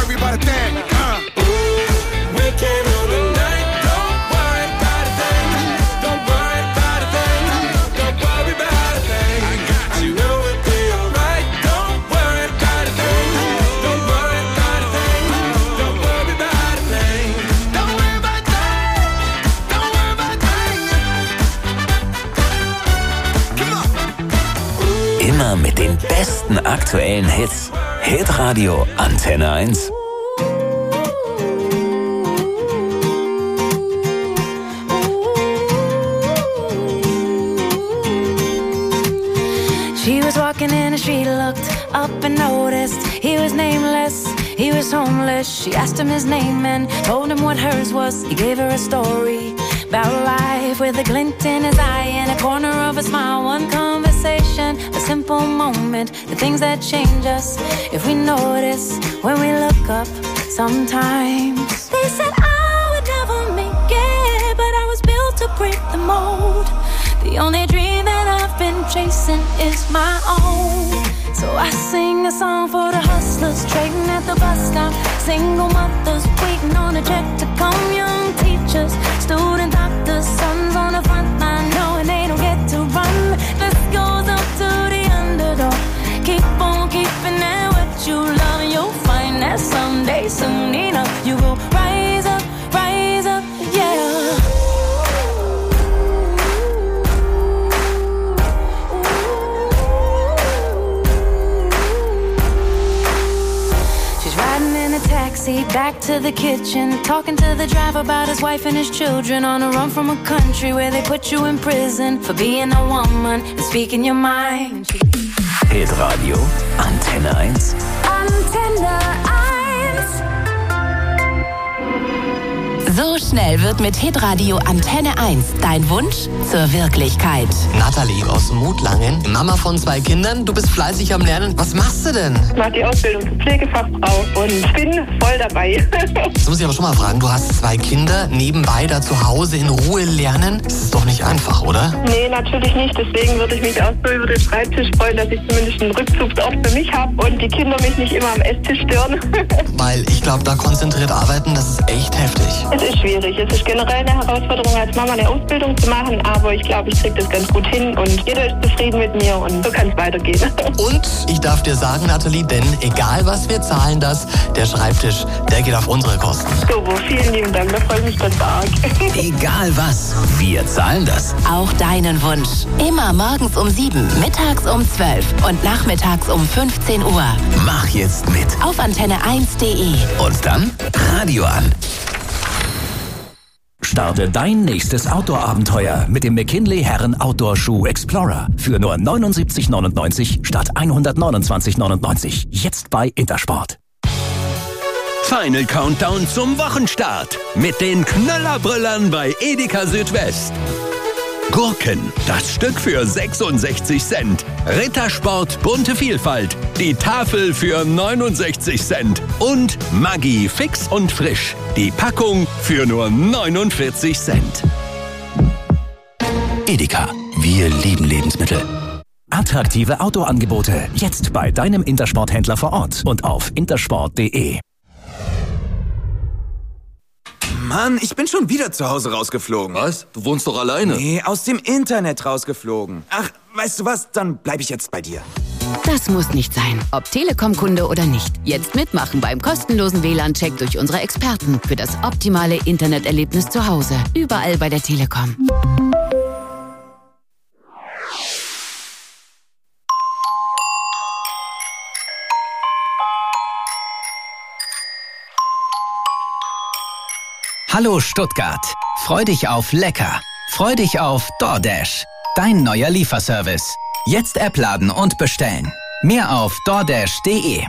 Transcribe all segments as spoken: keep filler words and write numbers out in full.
worry about a thing. Uh. Ooh, we came on the night. Don't worry about a thing. Don't worry about a thing. Don't worry about a thing. I got you. You know it'll be alright. Don't worry about a thing. Don't worry about a thing. Don't worry about a thing. Don't worry about a thing. Don't worry about a thing. Come on. Immer mit den besten aktuellen Hits. Hitradio Antenne eins. She was walking in and she looked up and noticed he was nameless, he was homeless. She asked him his name and told him what hers was. He gave her a story about life with a glint in his eye and a corner of a smile. One conversation, a simple moment, the things that change us if we notice when we look up sometimes. They said I would never make it, but I was built to break the mold. The only dream that I've been chasing is my own. So I sing a song for the hustlers trading at the bus stop, single mothers waiting on a check to come, young teachers, student doctors, sons on the front line knowing they don't get to run. This goes up to the underdog. Keep on keeping at what you love and you'll find that someday, soon enough, you will rise up, rise up, yeah. Taxi back to the kitchen, talking to the driver about his wife and his children, on a run from a country where they put you in prison for being a woman and speaking your mind. Hitradio Antenne eins. Antenne eins. So schnell wird mit Hitradio Antenne eins dein Wunsch zur Wirklichkeit. Nathalie aus Mutlangen, Mama von zwei Kindern, du bist fleißig am Lernen. Was machst du denn? Ich mache die Ausbildung zur Pflegefachfrau und bin voll dabei. Jetzt muss ich aber schon mal fragen, du hast zwei Kinder, nebenbei da zu Hause in Ruhe lernen. Das ist doch nicht einfach, oder? Nee, natürlich nicht. Deswegen würde ich mich auch so über den Schreibtisch freuen, dass ich zumindest einen Rückzugsort für mich habe und die Kinder mich nicht immer am Esstisch stören. Weil ich glaube, da konzentriert arbeiten, das ist echt heftig. Es ist schwierig. Es ist generell eine Herausforderung, als Mama eine Ausbildung zu machen, aber ich glaube, ich kriege das ganz gut hin und jeder ist zufrieden mit mir und so kann es weitergehen. Und ich darf dir sagen, Nathalie, denn egal was wir zahlen, das, der Schreibtisch, der geht auf unsere Kosten. Super, vielen lieben Dank, da freue ich mich ganz arg. Egal was, wir zahlen das. Auch deinen Wunsch. Immer morgens um sieben, mittags um zwölf und nachmittags um fünfzehn Uhr. Mach jetzt mit. Auf antenne eins punkt de. Und dann Radio an. Starte dein nächstes Outdoor-Abenteuer mit dem McKinley Herren Outdoor Schuh Explorer für nur neunundsiebzig neunundneunzig statt hundertneunundzwanzig neunundneunzig. Jetzt bei Intersport. Final Countdown zum Wochenstart mit den Knallerbrüllern bei Edeka Südwest. Gurken, das Stück für sechsundsechzig Cent. Rittersport, bunte Vielfalt, die Tafel für neunundsechzig Cent. Und Maggi fix und frisch, die Packung für nur neunundvierzig Cent. Edeka, wir lieben Lebensmittel. Attraktive Outdoor-Angebote jetzt bei deinem Intersport-Händler vor Ort und auf intersport punkt de. Mann, ich bin schon wieder zu Hause rausgeflogen. Was? Du wohnst doch alleine. Nee, aus dem Internet rausgeflogen. Ach, weißt du was? Dann bleib ich jetzt bei dir. Das muss nicht sein. Ob Telekom-Kunde oder nicht. Jetzt mitmachen beim kostenlosen W L A N-Check durch unsere Experten für das optimale Interneterlebnis zu Hause. Überall bei der Telekom. Hallo Stuttgart. Freu dich auf lecker. Freu dich auf DoorDash. Dein neuer Lieferservice. Jetzt App laden und bestellen. Mehr auf doordash punkt de.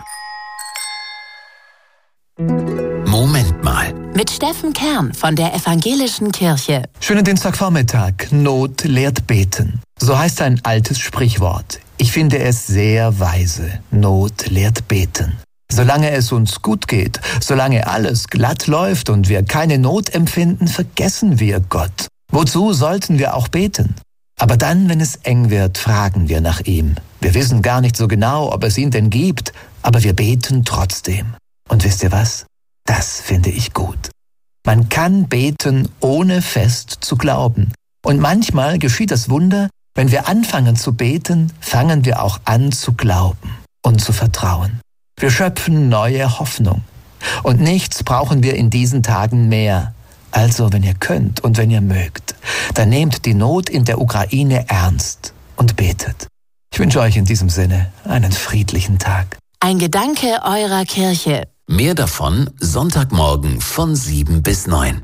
Moment mal. Mit Steffen Kern von der Evangelischen Kirche. Schönen Dienstagvormittag. Not lehrt beten. So heißt ein altes Sprichwort. Ich finde es sehr weise. Not lehrt beten. Solange es uns gut geht, solange alles glatt läuft und wir keine Not empfinden, vergessen wir Gott. Wozu sollten wir auch beten? Aber dann, wenn es eng wird, fragen wir nach ihm. Wir wissen gar nicht so genau, ob es ihn denn gibt, aber wir beten trotzdem. Und wisst ihr was? Das finde ich gut. Man kann beten, ohne fest zu glauben. Und manchmal geschieht das Wunder, wenn wir anfangen zu beten, fangen wir auch an zu glauben und zu vertrauen. Wir schöpfen neue Hoffnung. Und nichts brauchen wir in diesen Tagen mehr. Also, wenn ihr könnt und wenn ihr mögt, dann nehmt die Not in der Ukraine ernst und betet. Ich wünsche euch in diesem Sinne einen friedlichen Tag. Ein Gedanke eurer Kirche. Mehr davon Sonntagmorgen von sieben bis neun.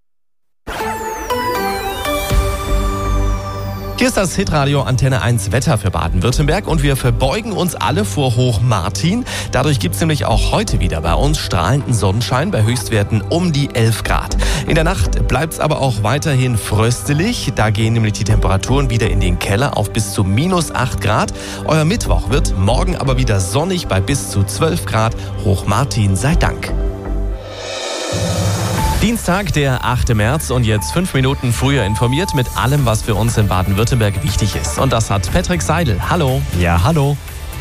Hier ist das Hitradio Antenne eins Wetter für Baden-Württemberg und wir verbeugen uns alle vor Hoch Martin. Dadurch gibt es nämlich auch heute wieder bei uns strahlenden Sonnenschein bei Höchstwerten um die elf Grad. In der Nacht bleibt es aber auch weiterhin fröstelig. Da gehen nämlich die Temperaturen wieder in den Keller auf bis zu minus acht Grad. Euer Mittwoch wird morgen aber wieder sonnig bei bis zu zwölf Grad. Hoch Martin sei Dank. Dienstag, der achte März und jetzt fünf Minuten früher informiert mit allem, was für uns in Baden-Württemberg wichtig ist. Und das hat Patrick Seidel. Hallo. Ja, hallo.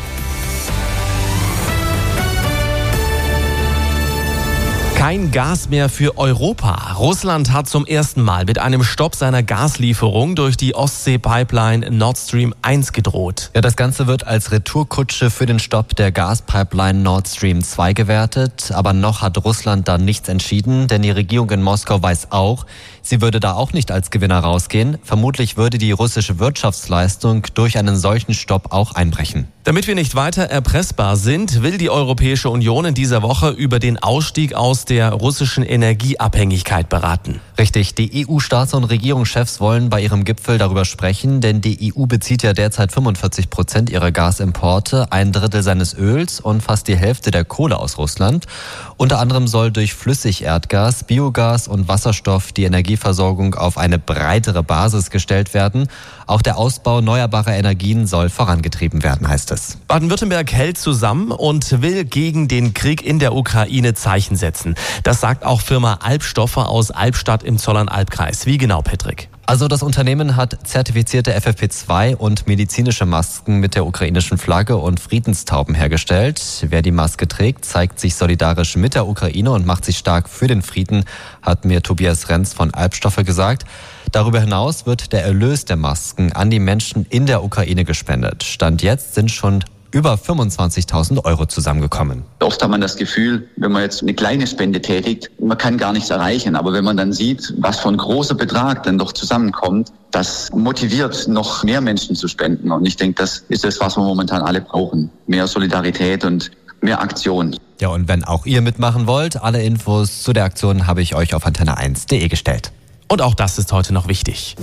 Kein Gas mehr für Europa. Russland hat zum ersten Mal mit einem Stopp seiner Gaslieferung durch die Ostsee-Pipeline Nord Stream eins gedroht. Ja, das Ganze wird als Retourkutsche für den Stopp der Gaspipeline Nord Stream zwei gewertet. Aber noch hat Russland da nichts entschieden, denn die Regierung in Moskau weiß auch, sie würde da auch nicht als Gewinner rausgehen. Vermutlich würde die russische Wirtschaftsleistung durch einen solchen Stopp auch einbrechen. Damit wir nicht weiter erpressbar sind, will die Europäische Union in dieser Woche über den Ausstieg aus der russischen Energieabhängigkeit beraten. Richtig, die E U-Staats- und Regierungschefs wollen bei ihrem Gipfel darüber sprechen, denn die E U bezieht ja derzeit fünfundvierzig Prozent ihrer Gasimporte, ein Drittel seines Öls und fast die Hälfte der Kohle aus Russland. Unter anderem soll durch Flüssigerdgas, Biogas und Wasserstoff die Energieversorgung auf eine breitere Basis gestellt werden. Auch der Ausbau erneuerbarer Energien soll vorangetrieben werden, heißt es. Baden-Württemberg hält zusammen und will gegen den Krieg in der Ukraine Zeichen setzen. Das sagt auch Firma Albstoffe aus Albstadt im Zollernalbkreis. Wie genau, Patrick? Also das Unternehmen hat zertifizierte F F P zwei und medizinische Masken mit der ukrainischen Flagge und Friedenstauben hergestellt. Wer die Maske trägt, zeigt sich solidarisch mit der Ukraine und macht sich stark für den Frieden, hat mir Tobias Renz von Albstoffe gesagt. Darüber hinaus wird der Erlös der Masken an die Menschen in der Ukraine gespendet. Stand jetzt sind schon über fünfundzwanzigtausend Euro zusammengekommen. Oft hat man das Gefühl, wenn man jetzt eine kleine Spende tätigt, man kann gar nichts erreichen. Aber wenn man dann sieht, was für ein großer Betrag dann doch zusammenkommt, das motiviert, noch mehr Menschen zu spenden. Und ich denke, das ist das, was wir momentan alle brauchen. Mehr Solidarität und mehr Aktion. Ja, und wenn auch ihr mitmachen wollt, alle Infos zu der Aktion habe ich euch auf antenne eins punkt de gestellt. Und auch das ist heute noch wichtig.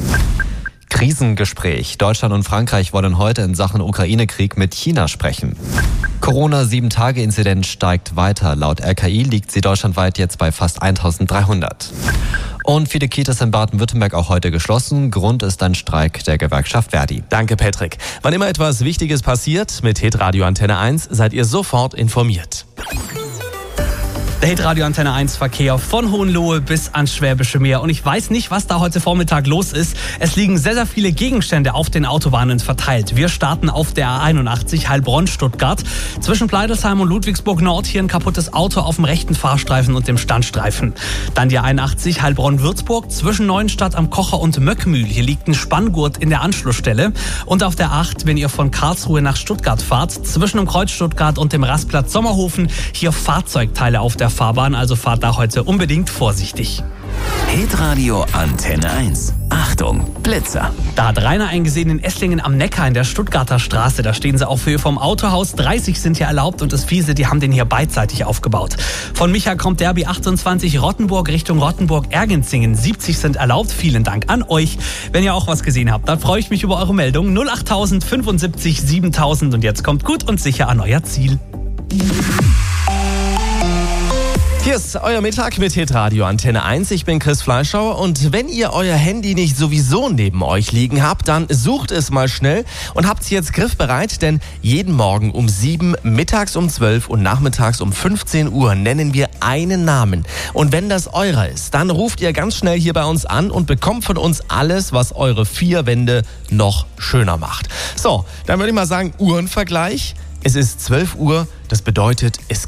Krisengespräch. Deutschland und Frankreich wollen heute in Sachen Ukraine-Krieg mit China sprechen. Corona-sieben-Tage-Inzidenz steigt weiter. Laut R K I liegt sie deutschlandweit jetzt bei fast eintausenddreihundert. Und viele Kitas in Baden-Württemberg auch heute geschlossen. Grund ist ein Streik der Gewerkschaft Verdi. Danke, Patrick. Wann immer etwas Wichtiges passiert, mit Hitradio Antenne eins seid ihr sofort informiert. Der Hitradio Antenne eins Verkehr von Hohenlohe bis ans Schwäbische Meer. Und ich weiß nicht, was da heute Vormittag los ist. Es liegen sehr, sehr viele Gegenstände auf den Autobahnen verteilt. Wir starten auf der A einundachtzig Heilbronn-Stuttgart. Zwischen Pleidelsheim und Ludwigsburg Nord hier ein kaputtes Auto auf dem rechten Fahrstreifen und dem Standstreifen. Dann die A einundachtzig Heilbronn-Würzburg zwischen Neuenstadt am Kocher und Möckmühl. Hier liegt ein Spanngurt in der Anschlussstelle. Und auf der acht, wenn ihr von Karlsruhe nach Stuttgart fahrt, zwischen dem Kreuz Stuttgart und dem Rastplatz Sommerhofen, hier Fahrzeugteile auf der Fahrbahn, also fahrt da heute unbedingt vorsichtig. Hitradio Antenne eins. Achtung, Blitzer. Da hat Rainer eingesehen in Esslingen am Neckar in der Stuttgarter Straße. Da stehen sie auf Höhe vom Autohaus. dreißig sind hier erlaubt und das Fiese, die haben den hier beidseitig aufgebaut. Von Micha kommt der B achtundzwanzig Rottenburg Richtung Rottenburg-Ergenzingen. siebzig sind erlaubt. Vielen Dank an euch. Wenn ihr auch was gesehen habt, dann freue ich mich über eure Meldung. null achttausend fünfundsiebzig siebentausend und jetzt kommt gut und sicher an euer Ziel. Hier ist euer Mittag mit Hitradio Antenne eins. Ich bin Chris Fleischhauer und wenn ihr euer Handy nicht sowieso neben euch liegen habt, dann sucht es mal schnell und habt es jetzt griffbereit, denn jeden Morgen um sieben, mittags um zwölf und nachmittags um fünfzehn Uhr nennen wir einen Namen. Und wenn das eurer ist, dann ruft ihr ganz schnell hier bei uns an und bekommt von uns alles, was eure vier Wände noch schöner macht. So, dann würde ich mal sagen, Uhrenvergleich. Es ist zwölf Uhr, das bedeutet, es